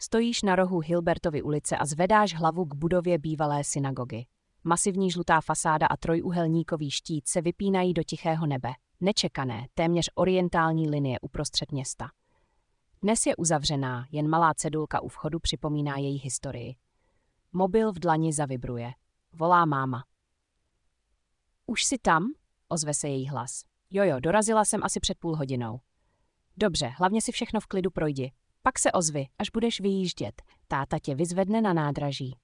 Stojíš na rohu Hilbertovy ulice a zvedáš hlavu k budově bývalé synagogy. Masivní žlutá fasáda a trojúhelníkový štít se vypínají do tichého nebe. Nečekané, téměř orientální linie uprostřed města. Dnes je uzavřená, jen malá cedulka u vchodu připomíná její historii. Mobil v dlani zavibruje. Volá máma. Už jsi tam? Ozve se její hlas. Jojo, dorazila jsem asi před půl hodinou. Dobře, hlavně si všechno v klidu projdi. Pak se ozvi, až budeš vyjíždět. Táta tě vyzvedne na nádraží.